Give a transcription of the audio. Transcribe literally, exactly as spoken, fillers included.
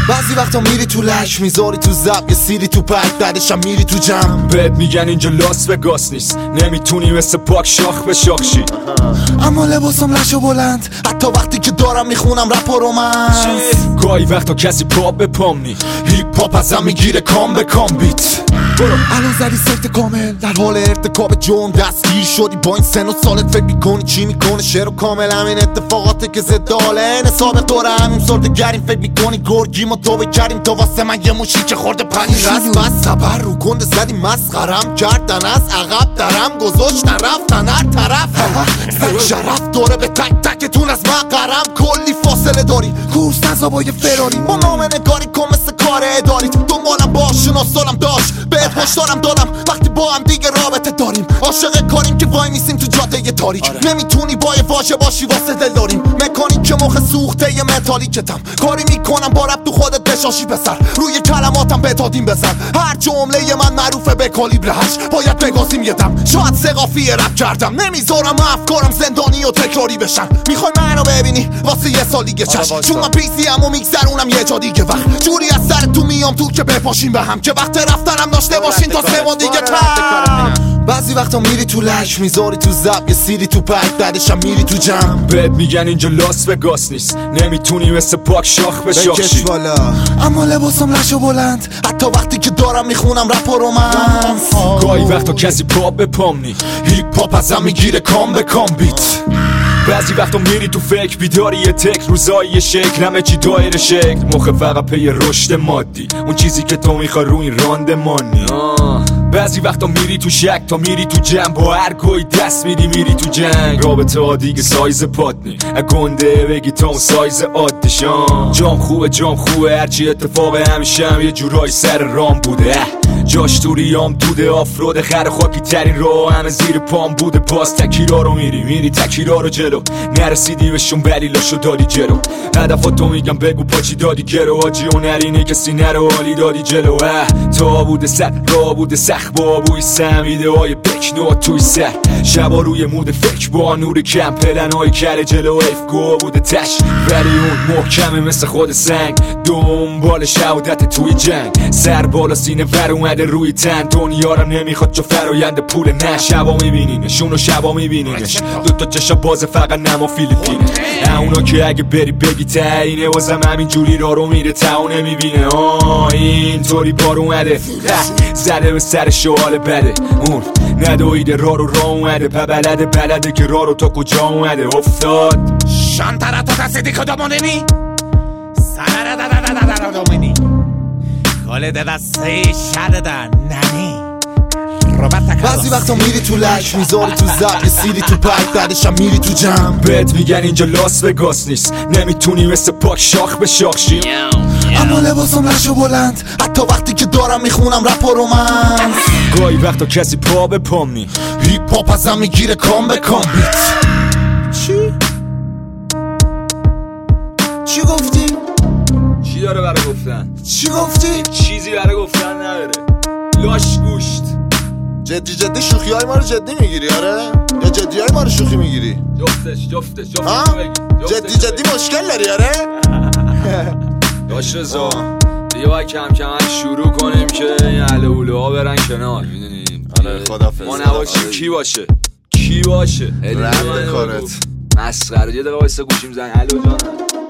بعضی وقتا میری تو لش میذاری تو زب یه سیری تو پک بعدشم میری تو جمع بهت میگن اینجا لاس وگاس نیست نمیتونی مثل پاک شاخ به شاخ شی اما لباسم لش و بلند حتی وقتی که دارم میخونم رپ و رومنس گاهی وقتا کسی پا به پام نی هیپ هاپ ازم میگیره کام به کام بیت برو الان زدی سفت کامل در حال ارتکاب جرم دستگیر شدی با این سن و سالت فکر میکنی چی میکنه شعر و کامل همین اتفاقاته که زداله سابق دوره همین سردگریم فکر میکنی گرگیم و توبه کردیم تو واسه من یه موشی که خورده پنی رست بس خبر رو گنده زدی مسخرم کردن از عقب درم گذاشتن رفتن هر طرف زن شرف دوره به تک تکتون از من قرم کلی فاصله داری کورس نزا با یه فراری با نامه نگاری کن مثل کار اداری دنبالم باش شناسالم داشت بهت هشدارم دادم وقتی با هم دیگه رابطه داریم عاشق کاریم که وای میسیم تو جاده یه تاریک آره. نمیتونی با یه واژه باشی واسه دل داریم مکانیک که مخ سوخته یه متالیکتم کاری میکنم با رب تو خودت بشاشی بسر روی کلماتم بتادیم بزن هر جمله من معروفه به کالیبر هشت باید بگازیم یه دم شاید سقافی رپ کردم نمیذارم افکارم زندانی و تکراری بشن میخوای منو ببینی واسه یه سال دیگه چشم چون من پیسی هم و میگذرونم یه جا دیگه وقت جوری از سر تو میام تو که بپاشیم به هم که وقت رفتنم داشته باشین تا سه ماه دیگه تم بعضی وقتا میری تو لش میذاری تو زب یه سیری تو پک بعدشم میری تو جمع بهت میگن اینجا لاس وگاس نیست نمیتونی مثل پاک شاخ به شاخ شی اما لباسم لش و بلند حتی وقتی که دارم میخونم رپ و رومنس گاهی وقتا کسی پا به پام نی هیپ هاپ ازم میگیره کام به کام بیت بعضی وقتا میری تو فکر بیداری یه تک روزایی یه شکل همه چی دایر شکل مخ فقط پی رشد مادی اون چیزی که تو میخوای رو این راندمانی بعضی وقتا میری تو شک تا میری تو جمع با هر کوی دست میری میری تو جنگ رابطه ها دیگه سایز پاتنی گنده بگی تا اون سایز عادشان جام خوبه جام خوبه هرچی اتفاق همیشه هم یه جورایی سر رام بوده جاش تو ریام دوده آفرود خر خاکی ترین رو همه زیر پام بوده باز تکیرا رو میری میری تکیرا رو جلو نرسیدی بهشون بلیلاشو دادی جلو هدفاتو میگم بگو پاچی دادی گرو آجی و نرینه کسی نرو حالی دادی جلو تا بوده سر را بوده سخ با بوی سمیده های بکنو توی سر شبا روی مود فکر با نور کم پلن های کل جلو افگو بوده تش ولی اون محکمه مثل خود سنگ دنبال شهادت توی جنگ سر بالا سینه ور اومده روی تن دنیا رو نمیخواد چو فرایند پول نه شبا میبینینشون و شبا میبینینش دوتا چشا باز فقط نما فیلیپینه اونا که اگه بری بگی تاینه واسم همین جوری را رو میره تا نمیبینه آه اینطوری بار اومده زده به سر شوال بده اون ندویده را رو را اومده پا بلده بلده که را رو تا کجا اومده افتاد شانتره تا کسی که داماننی سره دا دا دا دا دا دامنی کاله دا دسته شده دا ننی بعضی وقتا میری تو لش میذاری تو زب یه سیری تو پک بعدشم میری تو جمع بهت میگن اینجا لاس وگاس نیست نمیتونی مثل پاک شاخ به شاخ شی اما لباسم لش و بلند حتی وقتی که دارم میخونم رپ و رومنس گاهی وقتا کسی پا به پام نی هیپ هاپ ازم میگیره کام به کام بیت چی؟ چی گفتی؟ چی داره برای گفتن؟ چی گفتی؟ چیزی برای گفتن نداره لاش گوشت جدی جدی شوخی های ما رو جدی میگیری آره؟ یا جدی های ما رو شوخی میگیری؟ جفتش جفتش جفتش جدی جدی مشکل داری آره؟ داش رضا دیگه باید کم کم شروع کنیم که این اهل اولو ها برن کنار میدونیم آره خدافظ ما نباشیم کی باشه کی باشه رد کارت مسخره یه دقیقه واسه گوشیم زن الو جان